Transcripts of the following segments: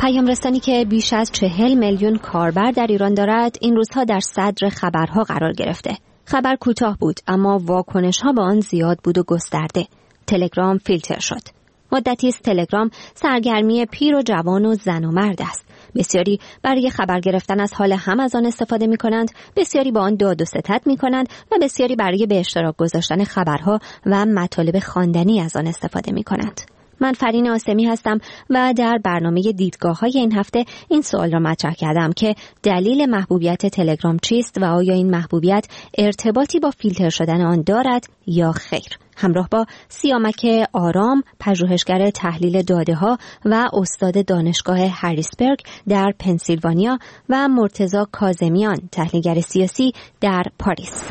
پیام رسانی که بیش از 40 میلیون کاربر در ایران دارد، این روزها در صدر خبرها قرار گرفته. خبر کوتاه بود اما واکنش‌ها به آن زیاد بود و گسترده. تلگرام فیلتر شد. مدتی است تلگرام سرگرمی پیر و جوان و زن و مرد است. بسیاری برای خبر گرفتن از حال هم از آن استفاده می کنند، بسیاری با آن داد و ستد می کنند و بسیاری برای به اشتراک گذاشتن خبرها و مطالب خواندنی از آن استفاده می کنند. من فرین آسمی هستم و در برنامه دیدگاه‌های این هفته این سوال را مطرح کردم که دلیل محبوبیت تلگرام چیست و آیا این محبوبیت ارتباطی با فیلتر شدن آن دارد یا خیر؟ همراه با سیامک آرام، پژوهشگر تحلیل داده‌ها و استاد دانشگاه هریسبرگ در پنسیلوانیا و مرتضی کاظمیان، تحلیلگر سیاسی در پاریس.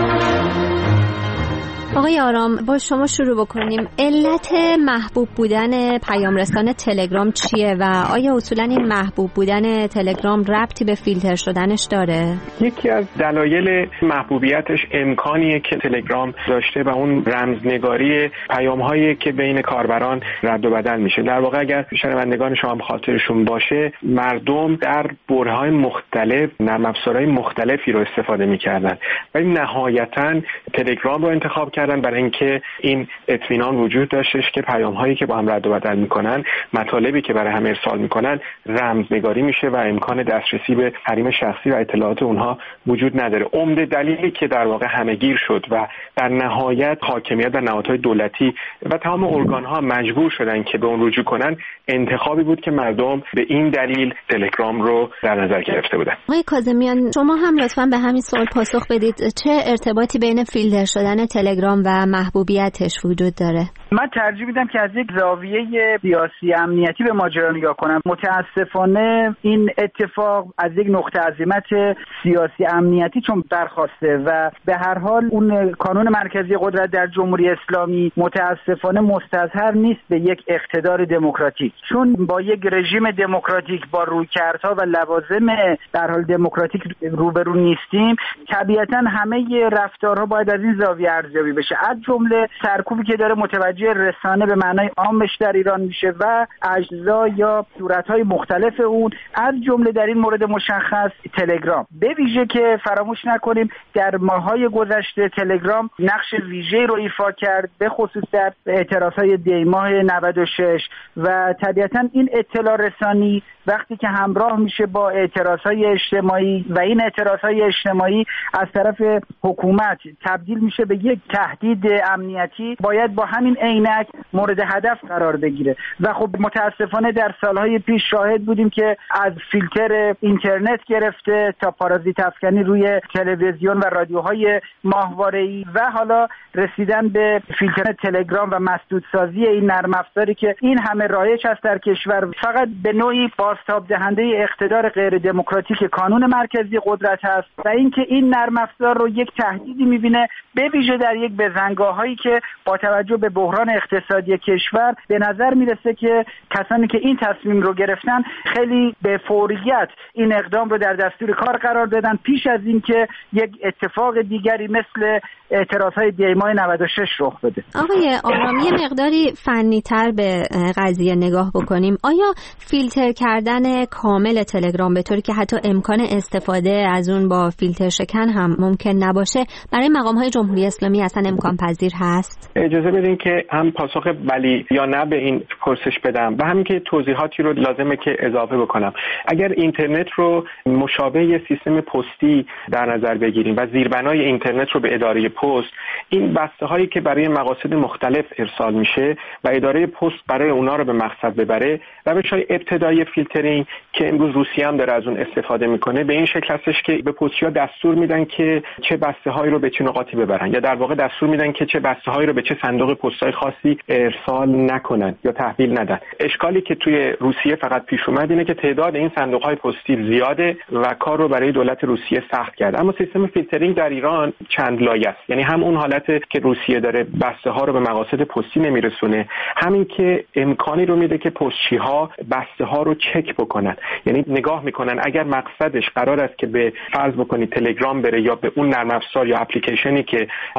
آقای آرام، با شما شروع بکنیم. علت محبوب بودن پیام رسان تلگرام چیه و آیا اصولا این محبوب بودن تلگرام ربطی به فیلتر شدنش داره؟ یکی از دلایل محبوبیتش امکانیه که تلگرام داشته و اون رمزنگاری پیام‌هایی که بین کاربران رد و بدل میشه. در واقع اگر شنوندگان شما هم خاطرشون باشه، مردم در برهه‌های مختلف نرم افزارهای مختلفی رو استفاده می‌کردن ولی نهایتاً تلگرام رو انتخاب کردن برای اینکه این اطمینان وجود داشتش که پیام‌هایی که با هم رد و بدل میکنن، مطالبی که برای هم ارسال میکنن رمزنگاری میشه و امکان دسترسی به حریم شخصی و اطلاعات اونها وجود نداره. عمده دلیلی که در واقع همه‌گیر شد و در نهایت حاکمیت در نهادهای دولتی و تمام ارگان‌ها مجبور شدن که به اون رجوع کنن، انتخابی بود که مردم به این دلیل تلگرام رو در نظر گرفته بودن. آقای کاظمیان، شما هم لطفاً به همین سوال پاسخ بدید. چه ارتباطی بین فیلتر شدن تلگرام و محبوبیتش وجود داره؟ من ترجیح میدم که از یک زاویه سیاسی امنیتی به ماجرا نگاه کنم. متاسفانه این اتفاق از یک نقطه عظمت سیاسی امنیتی چون برخواسته و به هر حال اون کانون مرکزی قدرت در جمهوری اسلامی متاسفانه مستظهر نیست به یک اقتدار دموکراتیک، چون با یک رژیم دموکراتیک با رویکردها و لوازم در حال دموکراتیک روبرو نیستیم. طبیعتا همه رفتارها باید از این زاویه ارزیابی بشه، از جمله سرکوبی که داره متوجه رسانه به معنای عامش در ایران میشه و اجزا یا صورت‌های مختلف اون، از جمله در این مورد مشخص تلگرام. به ویژه که فراموش نکنیم در ماه‌های گذشته تلگرام نقش ویژه‌ای رو ایفا کرد، به خصوص در اعتراض‌های دی‌ماه 96 و طبیعتاً این اطلاع رسانی وقتی که همراه میشه با اعتراض‌های اجتماعی و این اعتراض‌های اجتماعی از طرف حکومت تبدیل میشه به یک تهدید امنیتی، باید با همین عینک مورد هدف قرار بگیره. و خب متاسفانه در سالهای پیش شاهد بودیم که از فیلتر اینترنت گرفته تا پارازیت افکنی روی تلویزیون و رادیوهای ماهواره‌ای و حالا رسیدن به فیلتر تلگرام و مسدودسازی این نرم افزاری که این همه رایج است در کشور، فقط به نوعی بازتاب دهنده اقتدار غیر دموکراتیک کانون مرکزی قدرت است و اینکه این نرم افزار رو یک تهدیدی می‌بینه، به ویژه در یک بزنگاه‌هایی که با توجه به بحران اقتصادی کشور به نظر میرسه که کسانی که این تصمیم رو گرفتن خیلی به فوریت این اقدام رو در دستور کار قرار دادن پیش از اینکه یک اتفاق دیگری مثل اعتراضهای دی‌ماه 96 رخ بده. آقای آرام، یه مقداری فنی‌تر به قضیه نگاه بکنیم. آیا فیلتر کردن کامل تلگرام به طوری که حتی امکان استفاده از اون با فیلتر شکن هم ممکن نباشه برای مقام‌های جمهوری اسلامی اصلا امکان پذیر هست؟ اجازه بدین که هم پاسخ بلی یا نه به این پرسش بدم و همین که توضیحاتی رو لازمه که اضافه بکنم. اگر اینترنت رو مشابه یه سیستم پستی در نظر بگیریم و زیربنای اینترنت رو به اداره پست، این بسته هایی که برای مقاصد مختلف ارسال میشه و اداره پست برای اونا رو به مقصد ببره، روش‌های ابتدایی فیلترینگ که امروز روسیه هم داره از اون استفاده میکنه به این شکل هستش که به پست‌ها دستور میدن که چه بسته هایی رو به چه نقاطی ببرن یا در واقع دستور میدن که چه بسته هایی رو به چه صندوق پست‌های خاصی ارسال نکنن یا تحویل ندن. اشکالی که توی روسیه فقط پیش اومد اینه که تعداد این صندوق‌های پستی زیاده و کار رو برای دولت روسیه سخت کرد. اما سیستم فیلترینگ در ایران چند لایه است. یعنی هم اون حالت که روسیه داره بسته ها رو به مقاصد پستی نمیرسونه، همین که امکانی رو میده که پستچی‌ها بسته ها رو چک بکنن. یعنی نگاه میکنن اگر مقصدش قرار است که به فرض بکنید تلگرام بره یا به اون نرم افزار یا اپلیکیشنی که حاکمیت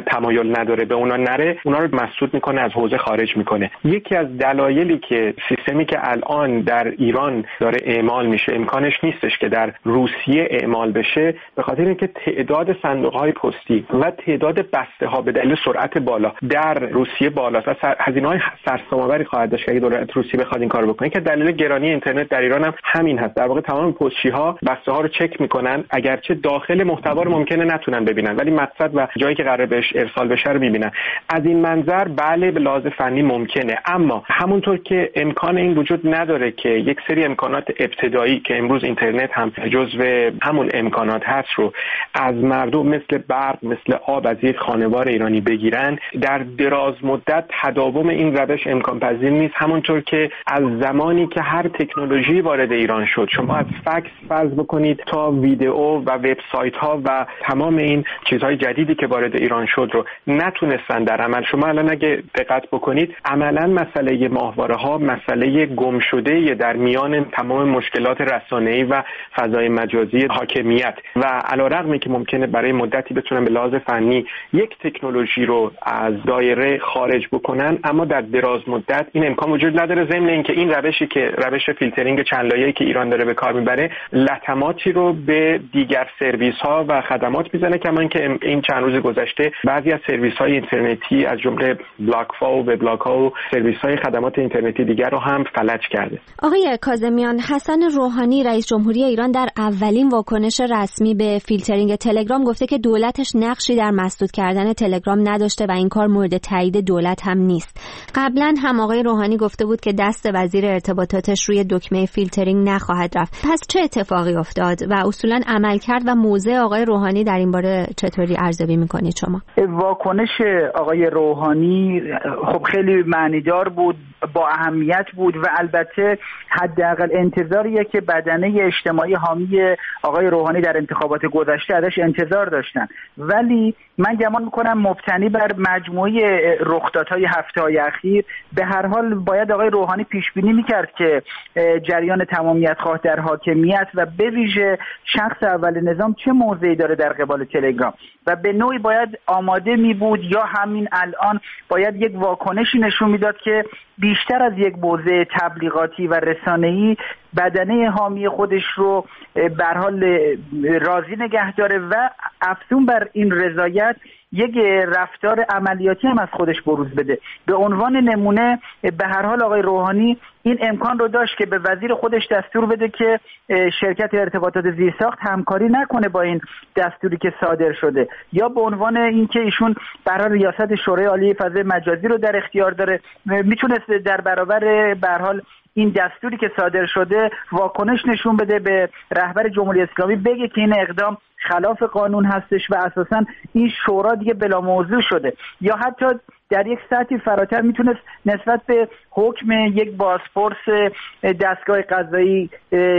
تمایل نداره به اونا نره، اونا رو مسدود میکنه، از حوزه خارج میکنه. یکی از دلایلی که سیستمی که الان در ایران داره اعمال میشه امکانش نیستش که در روسیه اعمال بشه، به خاطر اینکه تعداد صندوق‌های پستی و تعداد بسته‌ها به دلیل سرعت بالا در روسیه بالاست. هزینه‌های سرسام‌آوری خواهد داشت اگه دولت روسیه بخواد این کارو بکنه، که دلیل گرانی اینترنت در ایران هم همین هست. در واقع تمام پستچی‌ها بسته‌ها رو چک میکنن، اگرچه داخل محتوا رو ممکنه نتونن ببینن ولی مقصد و جایی که قراره بهش ارسال بشه رو می‌بینن. از این منظر بله به لحاظ فنی ممکنه، اما همونطور که امکان این وجود نداره که یک سری امکانات ابتدایی که امروز اینترنت هم جزو همون امکانات هست رو از مردم مثل برق، مثل آب از یک خانوار ایرانی بگیرن، در دراز مدت تداوم این روش امکان پذیر نیست. همونطور که از زمانی که هر تکنولوژی وارد ایران شد، شما از فکس فرض بکنید تا ویدیو و وبسایت ها و تمام این چیزهای جدیدی که وارد ایران شد رو نتونستن در عمل. شما الان اگه دقت بکنید عملا مسئله ماهواره ها مسئله گم شده در میان تمام مشکلات رسانه‌ای و فضای مجازی حاکمیت و علیرغمی که ممکنه برای مدتی بتونن به لحاظ فنی یک تکنولوژی رو از دایره خارج بکنن، اما در دراز مدت این امکان وجود نداره. ضمن اینکه این روشی که روش فیلترینگ چند لایه‌ای که ایران داره به کار میبره لطماتی رو به دیگر سرویس ها و خدمات میزنه، کما اینکه این چند روز گذشته بعضی از سرویس های اینترنتی از جمله بلاک‌ها و وبلاگ‌ها و سرویس های خدمات اینترنتی دیگر رو هم فلج کرده. آقای کاظمیان، حسن روحانی رئیس جمهوری ایران در اولین واکنش رسمی به فیلترینگ تلگرام گفته که دولتش نقشی در مسدود کردن تلگرام نداشته و این کار مورد تایید دولت هم نیست. قبلا هم آقای روحانی گفته بود که دست وزیر ارتباطاتش روی دکمه فیلترینگ نخواهد رفت. پس چه اتفاقی افتاد و اصولا عملکرد و موضع آقای روحانی در این باره چطوری ارزیابی میکنید شما؟ واکنش آقای روحانی خب خیلی معنیدار بود، با اهمیت بود و البته حداقل انتظاریه که بدنه اجتماعی حامی آقای روحانی در انتخابات گذشته ازش انتظار داشتن. ولی من گمان میکنم مبتنی بر مجموعه رخدادهای هفته‌های اخیر به هر حال باید آقای روحانی پیش بینی میکرد که جریان تمامیت خواه در حاکمیت و به ویژه شخص اول نظام چه موضعی داره در قبال تلگرام و به نوعی باید آماده می بود یا همین الان باید یک واکنشی نشون میداد که بیشتر از یک موضع تبلیغاتی و رسانه‌ای بدنه حامی خودش رو به هر حال راضی نگه داره و افزون بر این رضایت یک رفتار عملیاتی هم از خودش بروز بده. به عنوان نمونه به هر حال آقای روحانی این امکان رو داشت که به وزیر خودش دستور بده که شرکت ارتباطات زیرساخت همکاری نکنه با این دستوری که صادر شده، یا به عنوان اینکه ایشون برای ریاست شورای عالی فضای مجازی رو در اختیار داره، میتونست در برابر به هر حال این دستوری که صادر شده واکنش نشون بده، به رهبر جمهوری اسلامی بگه که این اقدام خلاف قانون هستش و اساساً این شورا دیگه بلا موضوع شده، یا حتی در یک سطحی فراتر میتونست نسبت به حکم یک بازپرس دستگاه قضایی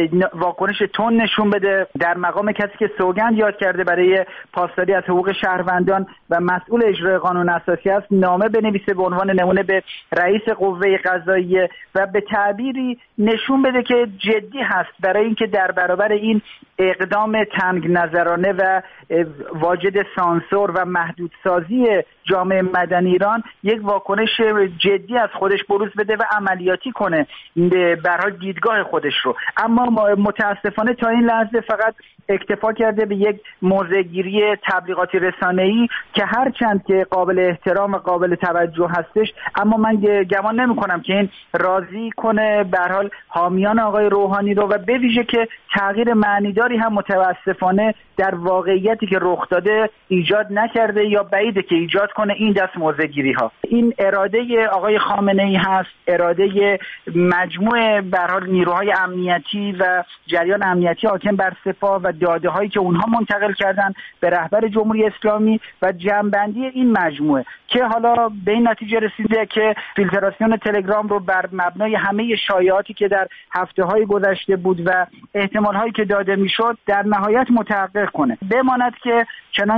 واکنش تند نشون بده، در مقام کسی که سوگند یاد کرده برای پاسداری از حقوق شهروندان و مسئول اجرای قانون اساسی است نامه بنویسه به عنوان نمونه به رئیس قوه قضاییه و به تعبیری نشون بده که جدی هست برای اینکه در برابر این اقدام تنگ نظرانه و واجد سانسور و محدودسازی جامعه مدنی ایران یک واکنش جدی از خودش بروز بده و عملیاتی کنه به هر حال دیدگاه خودش رو. اما متاسفانه تا این لحظه فقط اکتفا کرده به یک موضع‌گیری تبلیغاتی رسانه‌ای که هرچند که قابل احترام و قابل توجه هستش، اما من گمان نمی‌کنم که این راضی کنه به هر حال حامیان آقای روحانی رو و به ویژه که تغییر معنیداری هم متاسفانه در واقعیتی که رخ داده ایجاد نکرده یا بعیده که ایجاد کنه این دست موضع‌گیری ها. این اراده آقای خامنه‌ای هست، اراده مجموعه به هر حال نیروهای امنیتی و جریان امنیتی حاکم بر سپاه و داده هایی که اونها منتقل کردن به رهبر جمهوری اسلامی و جمع‌بندی این مجموعه که حالا به این نتیجه رسیده که فیلتراسیون تلگرام رو بر مبنای همه شایعاتی که در هفته‌های گذشته بود و احتمال‌هایی که داده میشد در نهایت متحقق کنه. بماند که چنانکه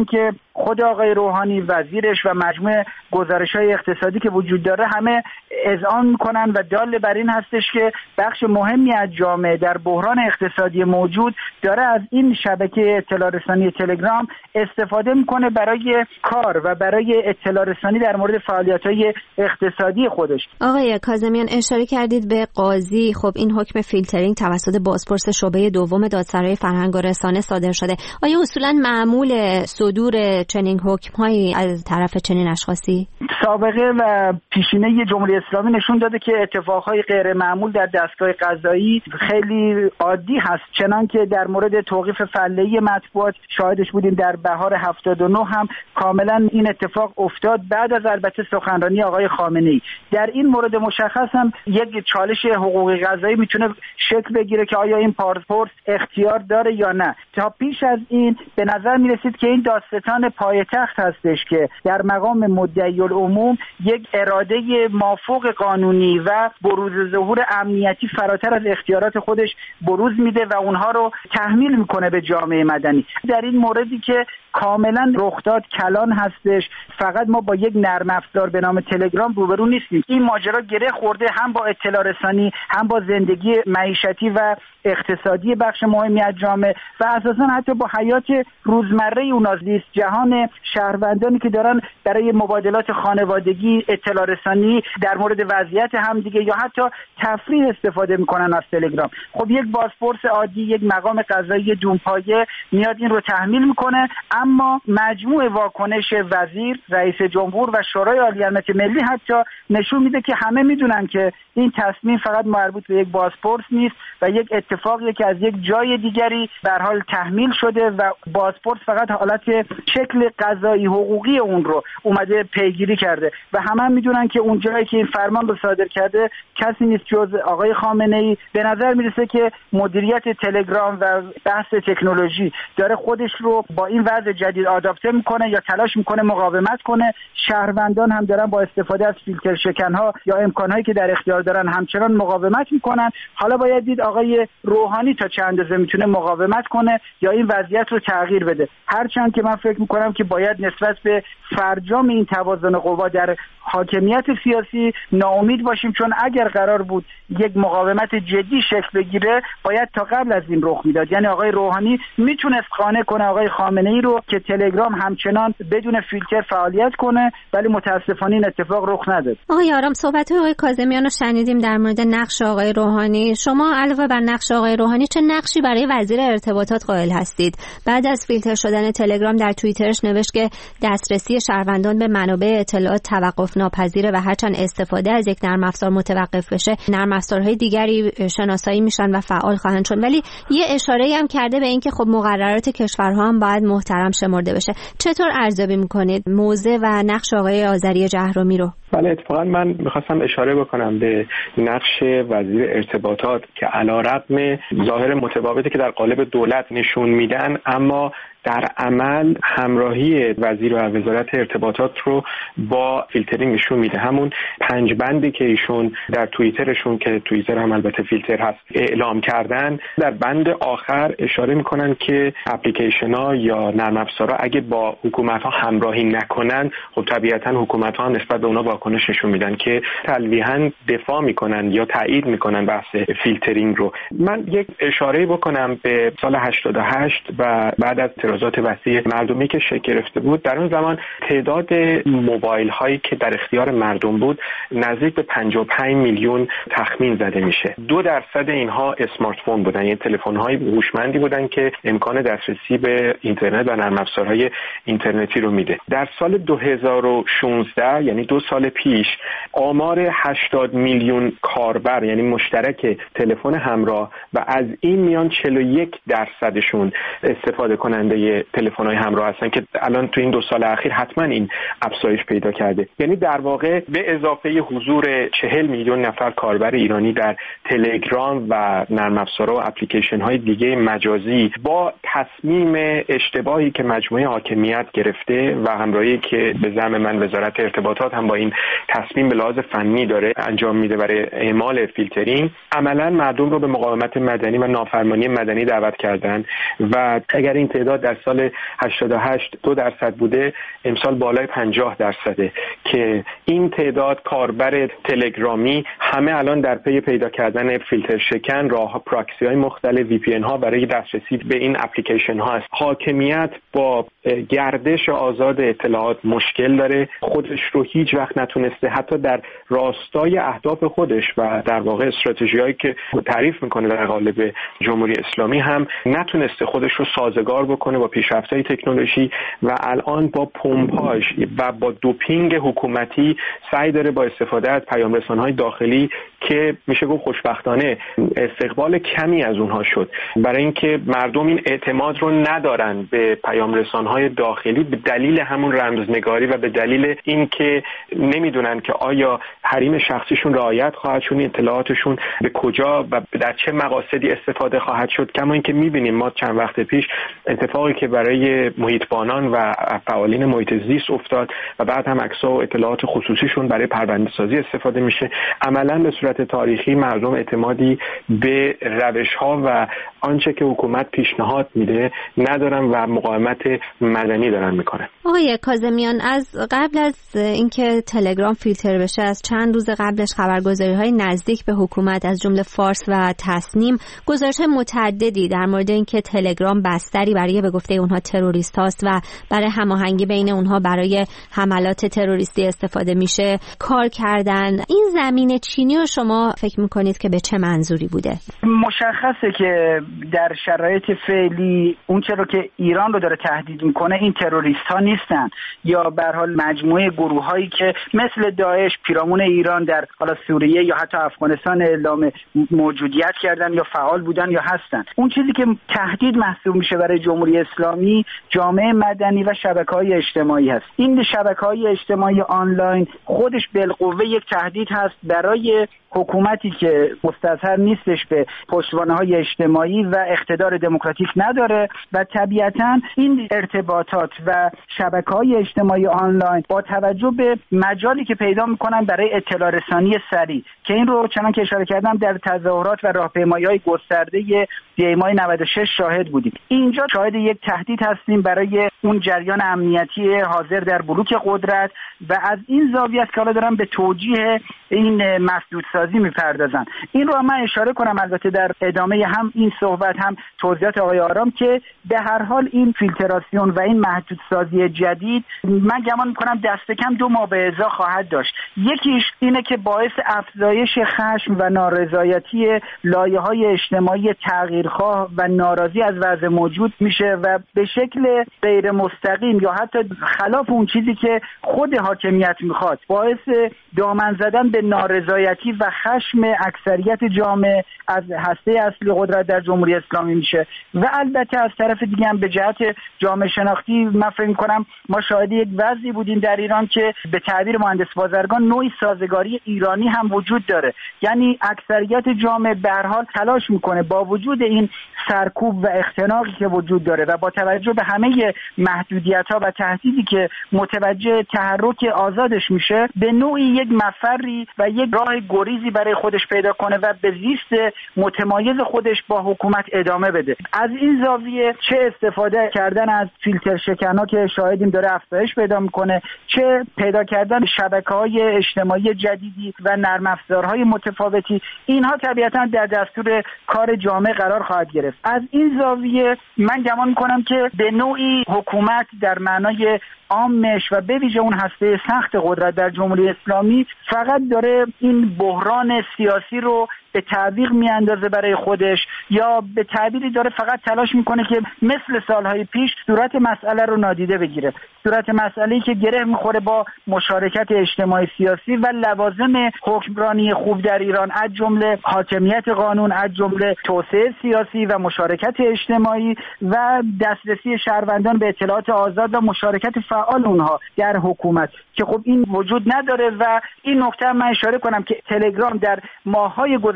خود آقای روحانی، وزیرش و مجموعه گزارش‌های اقتصادی که وجود داره همه اذعان میکنن و دال بر این هستش که بخش مهمی از جامعه در بحران اقتصادی موجود داره از این شبکه اطلاع رسانی تلگرام استفاده میکنه برای کار و برای اطلاع رسانی در مورد فعالیت‌های اقتصادی خودش. آقای کاظمیان اشاره کردید به قاضی. خب این حکم فیلترینگ توسط بازپرس شعبه دوم دادسرای فرهنگ و رسانه صادر شده. آیا اصولاً معمول صدور چنین حکم‌هایی از طرف چنین اشخاصی؟ سابقه و پیشینه جمهوری اسلامی نشون داده که اتفاقهای غیر معمول در دستگاه قضایی خیلی عادی هست، چنان که در مورد توقیف فله‌ای مطبوعات شاهدش بودیم. در بهار 79 هم کاملا این اتفاق افتاد بعد از البته سخنرانی آقای خامنه‌ای. در این مورد مشخص هم یک چالش حقوقی قضایی میتونه شکل بگیره که آیا این پاسپورت اختیار داره یا نه. تا پیش از این به نظر میرسید که این داستان پایتخت هستش که در مقام مدعی العموم یک اراده مافوق قانونی و بروز ظهور امنیتی فراتر از اختیارات خودش بروز میده و اونها رو تحمیل میکنه به جامعه مدنی. در این موردی که کاملا رخداد کلان هستش، فقط ما با یک نرم افزار به نام تلگرام روبرو نیستیم. این ماجرا گره خورده هم با اطلاع رسانی، هم با زندگی معیشتی و اقتصادی بخش مهمی از جامعه و اساسا حتی با حیات روزمره اونها. زیست جهان شهروندانی که دارن برای مبادلات خانوادگی، اطلاع رسانی در مورد وضعیت همدیگه یا حتی تفریح استفاده میکنن از تلگرام. خب یک بازپرس عادی، یک مقام قضایی دونپایه میاد این رو تحمیل میکنه، اما مجموع واکنش وزیر، رئیس جمهور و شورای عالی امنیت ملی حتی نشون میده که همه میدونن که این تصمیم فقط مربوط به یک بازپرس نیست و یک اتفاقی که از یک جای دیگری به هر حال تحمیل شده و بازپرس فقط حالت شکل قضایی حقوقی اون رو اومده پیگیری کرده و همه میدونن که اون جایی که این فرمان رو صادر کرده کسی نیست جز آقای خامنه‌ای. به نظر میرسه که مدیریت تلگرام و بحث تکنولوژی داره خودش رو با این وضع جدید آداپته میکنه یا تلاش میکنه مقاومت کنه. شهروندان هم دارن با استفاده از فیلتر شکنها یا امکانهایی که در اختیار دارن همچنان مقاومت میکنن. حالا باید دید آقای روحانی تا چند اندازه میتونه مقاومت کنه یا این وضعیت رو تغییر بده. هرچند که من فکر میکنم که باید نسبت به فرجام این توازن قوا در حاکمیت سیاسی ناامید باشیم، چون اگر قرار بود یک مقاومت جدی شکل بگیره باید تا قبل از این رخ میداد. یعنی آقای روحانی میتونست قانع کنه آقای خامنه‌ای رو که تلگرام همچنان بدون فیلتر فعالیت کنه، ولی متاسفانه این اتفاق رخ نداد. آقای آرام، صحبت آقای کاظمیان رو شنیدیم در مورد نقش آقای روحانی. شما علاوه بر نقش آقای روحانی چه نقشی برای وزیر ارتباطات قائل هستید؟ بعد از فیلتر شدن تلگرام در توییترش نوشت که دسترسی شهروندان به منابع اطلاعات توقف ناپذیره و هرچند استفاده از یک نرم افزار متوقف بشه، نرم افزارهای دیگری شناسایی میشن و فعال خواهند شد. ولی یه اشاره‌ای هم کرده به اینکه خب مقررات کشورها هم باید محترم شمرده بشه. چطور ارزیابی میکنید موضع و نقش آقای آذری جهرومی رو؟ بله، اتفاقا من میخواستم اشاره بکنم به نقش وزیر ارتباطات که علیرغم ظاهر متفاوتی که در قالب دولت نشون میدن، اما در عمل همراهی وزیر و وزارت ارتباطات رو با فیلترینگ نشون میده. همون 5 بندی که ایشون در توییترشون، که توییتر هم البته فیلتر هست، اعلام کردن، در بند آخر اشاره میکنن که اپلیکیشن ها یا نرم افزارها اگه با حکومت ها همراهی نکنن، خب طبیعتا حکومت ها هم نسبت به اونا واکنش نشون میدن که تلویحاً دفاع میکنن یا تایید میکنن بحث فیلترینگ رو. من یک اشاره بکنم به سال 88 و بعد از اعتراضات وسیع مردمی که شکل گرفته بود. در اون زمان تعداد موبایل هایی که در اختیار مردم بود نزدیک به 55 میلیون تخمین زده میشه. 2% اینها اسمارت فون بودن، یعنی تلفن های هوشمندی بودن که امکان دسترسی به اینترنت و نرم افزارهای اینترنتی رو میده. در سال 2016 یعنی 2 سال پیش آمار 80 میلیون کاربر یعنی مشترک تلفن همراه و از این میان 41%شون استفاده کننده تلفن‌های همراه هستن که الان تو این 2 سال اخیر حتما این افزایش پیدا کرده. یعنی در واقع به اضافه حضور 40 میلیون نفر کاربر ایرانی در تلگرام و نرم افزارها و اپلیکیشن‌های دیگه مجازی، با تصمیم اشتباهی که مجموعه حاکمیت گرفته و همراهی که به زعم من وزارت ارتباطات هم با این تصمیم به لحاظ فنی داره انجام میده برای اعمال فیلترینگ، عملا مردم رو به مقاومت مدنی و نافرمانی مدنی دعوت کردن و اگر این تعداد در سال 88 2% بوده، امسال بالای 50% که این تعداد کاربر تلگرامی همه الان در پی پیدا کردن فیلتر شکن، راه پراکسی های مختلف، وی پی ان ها برای دسترسی به این اپلیکیشن ها است. حاکمیت با گردش آزاد اطلاعات مشکل داره، خودش رو هیچ وقت نتونسته حتی در راستای اهداف خودش و در واقع استراتژیایی که تعریف میکنه در قالب جمهوری اسلامی هم نتونسته خودش رو سازگار بکنه با پیشرفت‌های تکنولوژی و الان با پمپاژ و با دوپینگ حکومتی سعی داره با استفاده از پیام‌رسان‌های داخلی که میشه گفت خوشبختانه استقبال کمی از اونها شد، برای اینکه مردم این اعتماد رو ندارن به پیام‌رسان‌های داخلی به دلیل همون رمزنگاری و به دلیل اینکه نمیدونن که آیا حریم شخصیشون رعایت خواهد شد، اطلاعاتشون به کجا و در چه مقاصدی استفاده خواهد شد. کما اینکه میبینیم ما چند وقت پیش اتفاقی که برای محیطبانان و فعالین محیط زیست افتاد و بعد هم عکس‌ها و اطلاعات خصوصیشون برای پرونده‌سازی استفاده میشه، عملاً به صورت تاریخی مردم اعتمادی به روش‌ها و آنچه که حکومت پیشنهاد میده ندارن و مقاومت مدنی دارن میکنن. آقای کاظمیان، از قبل از اینکه تلگرام فیلتر بشه، از چند روز قبلش خبرگزاری‌های نزدیک به حکومت از جمله فارس و تصنیم گزارش‌های متعددی در مورد اینکه تلگرام بستری برای به گفته اونها تروریست هاست و برای هماهنگی بین اونها برای حملات تروریستی استفاده میشه کار کردن. این زمینه چینی رو شما فکر میکنید که به چه منظوری بوده؟ مشخصه که در شرایط فعلی اون چرا که ایران رو داره تهدید میکنه این تروریست ها نیستن یا به هر حال مجموعه گروه هایی که مثل داعش پیرامون ایران در حالا سوریه یا حتی افغانستان اعلام موجودیت کردن یا فعال بودن یا هستن. اون چیزی که تهدید محسوب میشه برای جمهوری اسلامی جامعه مدنی و شبکه‌های اجتماعی هست. این شبکه‌های اجتماعی آنلاین خودش بالقوه یک تهدید هست برای حکومتی که مستظهر نیستش به پشتوانه‌های اجتماعی و اقتدار دموکراتیک نداره و طبیعتاً این ارتباطات و شبکه‌های اجتماعی آنلاین با توجه به مجالی که پیدا می‌کنن برای اطلاع رسانی سریع که این رو چنان که اشاره کردم در تظاهرات و راهپیمایی‌های گسترده دیمای 96 شاهد بودیم. اینجا شاهد یک تهدید هستیم برای اون جریان امنیتی حاضر در بلوک قدرت و از این زاویه است که حالا دارم به توجیه این مسدودسازی میپردازن. این رو من اشاره کنم البته در ادامه هم این صحبت هم توضیحات آقای آرام که به هر حال این فیلتراسیون و این محدودسازی جدید من گمان میکنم دست کم 2 ماه به ازا خواهد داشت. یکیش اینه که باعث افزایش خشم و نارضایتی لایه‌های اجتماعی تغییرخواه و ناراضی از وضع موجود میشه و به شکل غیر مستقیم یا حتی خلاف اون چیزی که خود حاکمیت میخواد باعث دامن زدن به نارضایتی و خشم اکثریت جامعه از هسته اصلی قدرت در جمهوری اسلامی میشه و البته از طرف دیگه هم به جهت جامعه شناختی من فکر می‌کنم ما شاهد یک وضعی بودیم در ایران که به تعبیر مهندس بازرگان نوعی سازگاری ایرانی هم وجود داره، یعنی اکثریت جامعه به هر حال تلاش میکنه با وجود این سرکوب و اختناقی که وجود داره و با توجه به همه محدودیت‌ها و تهدیدی که متوجه تحرک آزادش میشه به نوعی یک مفری و یک راه گریزی برای خودش پیدا کنه و به زیست متمایز خودش با حکومت ادامه بده. از این زاویه چه استفاده کردن از فیلتر شکن‌ها که شاهدیم داره افزایش پیدا میکنه، چه پیدا کردن شبکه‌های اجتماعی جدیدی و نرم افزارهای متفاوتی، اینها طبیعتاً در دستور کار جامعه قرار خواهد گرفت. از این زاویه من گمان میکنم که به نوعی حکومت در معنای عامش و به ویژه اون هسته سخت قدرت در جمهوری اسلامی فقط داره این بحران سیاسی رو به تعویق میاندازه برای خودش یا به تعبیری داره فقط تلاش میکنه که مثل سالهای پیش صورت مسئله رو نادیده بگیره، صورت مسئله‌ای که گره میخوره با مشارکت اجتماعی سیاسی و لوازم حکمرانی خوب در ایران از جمله حاکمیت قانون، از جمله توسعه سیاسی و مشارکت اجتماعی و دسترسی شهروندان به اطلاعات آزاد و مشارکت فعال اونها در حکومت که خب این وجود نداره. و این نکته من اشاره کنم که تلگرام در ماه‌های گذشته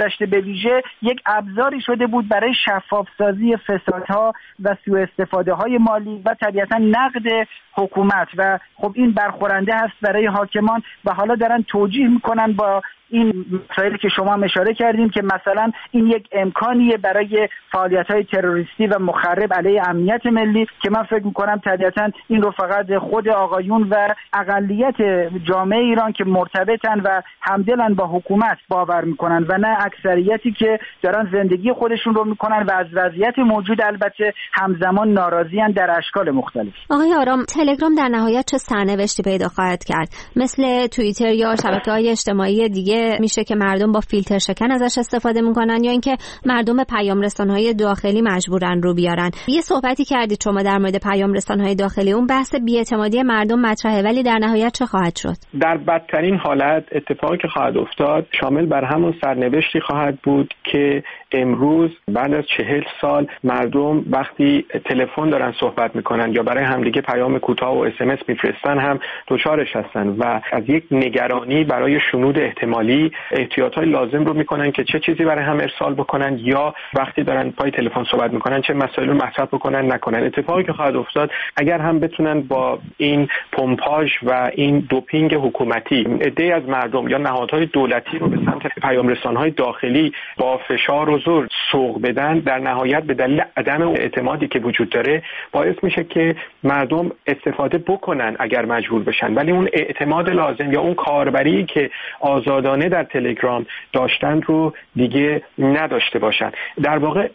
گذشته به ویژه یک ابزاری شده بود برای شفافسازی فسادها و سوء استفاده های مالی و طبیعتا نقد حکومت و خب این برخورنده هست برای حاکمان و حالا دارن توجیه میکنن با این مسائلی که شما اشاره کردیم که مثلا این یک امکانیه برای فعالیت‌های تروریستی و مخرب علیه امنیت ملی که من فکر می‌کنم طبیعتاً این رو فقط خود آقایون و اقلیت جامعه ایران که مرتبطن و همدلن با حکومت باور می‌کنن و نه اکثریتی که دارن زندگی خودشون رو می‌کنن و از وضعیت موجود البته همزمان ناراضی‌اند در اشکال مختلف. آقای آرام، تلگرام در نهایت چه سرنوشتی پیدا خواهد کرد؟ مثل توییتر یا شبکه‌های اجتماعی دیگه میشه که مردم با فیلتر شکن ازش استفاده میکنن یا اینکه مردم به پیام رسان‌های داخلی مجبورن رو بیارن؟ یه صحبتی کردید شما در مورد پیام رسان‌های داخلی، اون بحث بی‌اعتمادی مردم مطرحه، ولی در نهایت چه خواهد شد؟ در بدترین حالت اتفاقی که خواهد افتاد شامل بر همون سرنوشتی خواهد بود که امروز بعد از 40 سال مردم وقتی تلفن دارن صحبت میکنن یا برای همدیگه پیام کوتاه و SMS میفرستن هم دچارش هستن و از یک نگرانی برای شنود احتمالی احتیاطات لازم رو میکنن که چه چیزی برای هم ارسال بکنن یا وقتی دارن پای تلفن صحبت میکنن چه مسائل رو مطرح بکنن نکنن. اتفاقی که خواهد افتاد اگر هم بتونن با این پمپاژ و این دوپینگ حکومتی عده‌ای از مردم یا نهادهای دولتی رو به سمت پیام رسان‌های داخلی با فشار و زور سوق بدن، در نهایت به دلیل عدم اعتمادی که وجود داره باعث میشه که مردم استفاده بکنن اگر مجبور بشن، ولی اون اعتماد لازم یا اون کاربری که آزادانه در تلگرام داشتن رو دیگه نداشته باشن. در واقع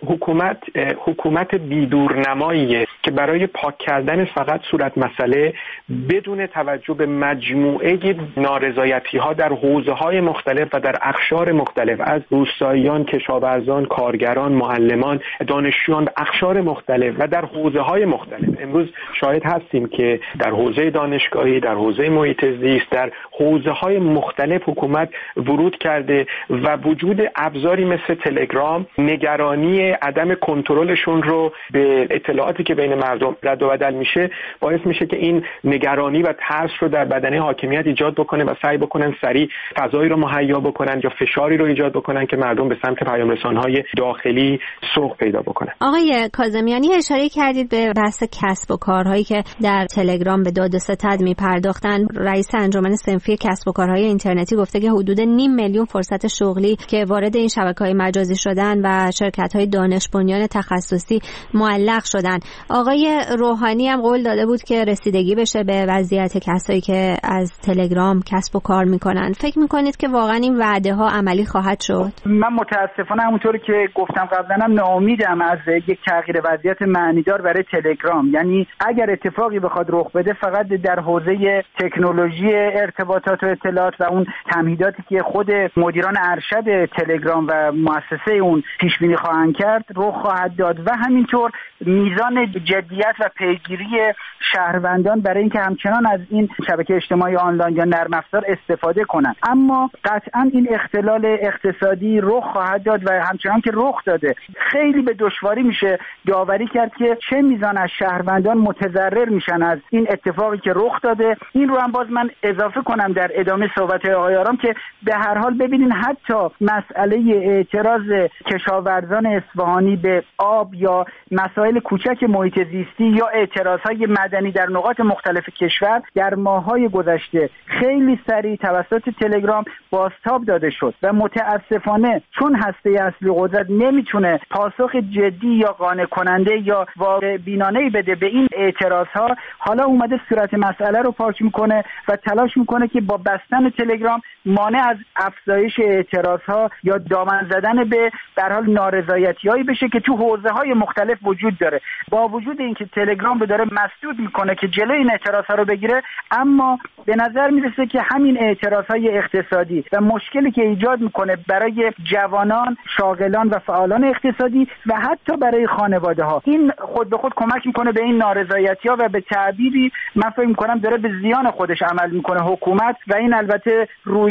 حکومت بیدورنماییه که برای پاک کردن فقط صورت مسئله بدون توجه به مجموعه نارضایتی‌ها در حوزه‌های مختلف و در اقشار مختلف از روستاییان، کشاورزان، کارگران، معلمان، دانشجویان، اقشار مختلف و در حوزه‌های مختلف. امروز شاهد هستیم که در حوزه دانشگاهی، در حوزه محیط زیست، در حوزه‌های مختلف حکومت ورود کرده و وجود ابزاری مثل تلگرام نگرانی عدم کنترلشون رو به اطلاعاتی که بین مردم رد و بدل میشه باعث میشه که این نگرانی و ترس رو در بدنه حاکمیت ایجاد بکنه و سعی بکنن سریع فضایی رو مهیا بکنن یا فشاری رو ایجاد بکنن که مردم به سمت پیام رسان‌های داخلی سوق پیدا بکنن. آقای کاظمیانی اشاره کردید به بحث کسب و کارهایی که در تلگرام به داد و ستد میپرداختن. رئیس انجمن صنفی کسب و کارهای اینترنتی گفته که حدود 500,000 فرصت شغلی که وارد این شبکه‌های مجازی شدن و شرکت‌های دانش بنیان تخصصی معلق شدن. آقای روحانی هم قول داده بود که رسیدگی بشه به وضعیت کسایی که از تلگرام کسب و کار میکنن. فکر میکنید که واقعا این وعده ها عملی خواهد شد؟ من متاسفانه همونطوری که گفتم قبلا هم ناامیدم از یک تغییر وضعیت معنیدار برای تلگرام. یعنی اگر اتفاقی بخواد رخ بده فقط در حوزه تکنولوژی ارتباطات و اطلاعات و اون تمهیداتی که خود مدیران ارشد تلگرام و مؤسسه اون پیش بینی خواهند کرد رخ خواهد داد و همینطور میزان جدیت و پیگیری شهروندان برای اینکه همچنان از این شبکه اجتماعی آنلاین یا نرم افزار استفاده کنند. اما قطعا این اختلال اقتصادی رخ خواهد داد و همچنان که رخ داده خیلی به دشواری میشه داوری کرد که چه میزان از شهروندان متضرر میشن از این اتفاقی که رخ داده. این رو هم باز من اضافه کنم در ادامه صحبت آقای آرام که به هر حال ببینین حتی مسئله اعتراض کشاورزان اصفهانی به آب یا مسائل کوچک محیط زیستی یا اعتراضهای مدنی در نقاط مختلف کشور در ماه‌های گذشته خیلی سریع توسط تلگرام بازتاب داده شد و متاسفانه چون هسته اصلی قدرت نمیتونه پاسخ جدی یا قانع کننده یا واقع بینانه‌ای بده به این اعتراضها، حالا اومده صورت مسئله رو پاک میکنه و تلاش میکنه که با بستن تلگرام مانع از افزایش اعتراضها یا دامن زدن به در حال نارضایتی‌هایی بشه که تو حوزه‌های مختلف وجود داره. با وجود اینکه تلگرام رو داره مسدود میکنه که جلوی این اعتراضها رو بگیره، اما به نظر میرسه که همین اعتراضهای اقتصادی و مشکلی که ایجاد میکنه برای جوانان، شاغلان و فعالان اقتصادی و حتی برای خانواده‌ها، این خود به خود کمک میکنه به این نارضایتی‌ها و به تعبیری من فکر میکنم داره به زیان خودش عمل میکنه حکومت و این البته رویکردی است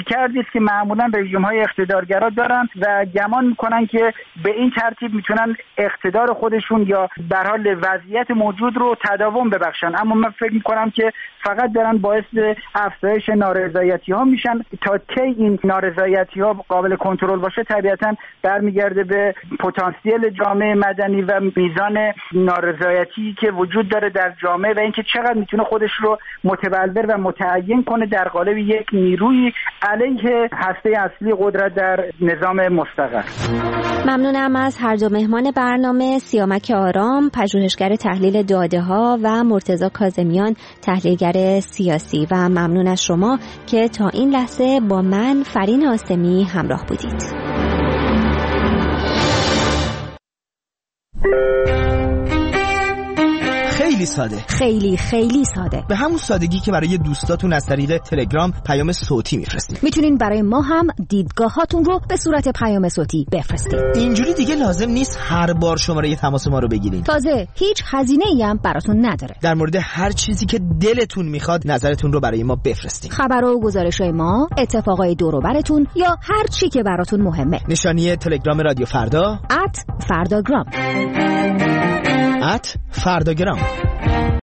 است که معمولا رژیم‌های اقتدارگرا دارن و گمان میکنن که به این ترتیب میتونن اقتدار خودشون یا به هر حال وضعیت موجود رو تداوم ببخشن. اما من فکر میکنم که فقط دارن باعث افزایش نارضایتی‌ها میشن. تا کی این نارضایتی‌ها قابل کنترل باشه طبیعتاً برمیگرده به پتانسیل جامعه مدنی و میزان نارضایتی که وجود داره در جامعه و اینکه چقدر میتونه خودش رو متبلور و متعین کنه در قالب یک نیروی علیه هسته اصلی قدرت در نظام مستقر. ممنونم از هر دو مهمان برنامه، سیامک آرام پژوهشگر تحلیل داده‌ها و مرتضی کاظمیان تحلیلگر سیاسی و ممنون از شما که تا این لحظه با من فرین آسمی همراه بودید. خیلی ساده، خیلی ساده، به همون سادگی که برای دوستاتون از طریق تلگرام پیام صوتی میفرستید. میتونین برای ما هم دیدگاهاتون رو به صورت پیام صوتی بفرستید. اینجوری دیگه لازم نیست هر بار شماره تماس ما رو بگیرین. تازه هیچ هزینه‌ای هم براتون نداره. در مورد هر چیزی که دلتون میخواد نظرتون رو برای ما بفرستید. خبر و گزارش‌های ما، اتفاقای دور و براتون یا هر چی که براتون مهمه. نشانی تلگرام رادیو فردا @فرداگرام.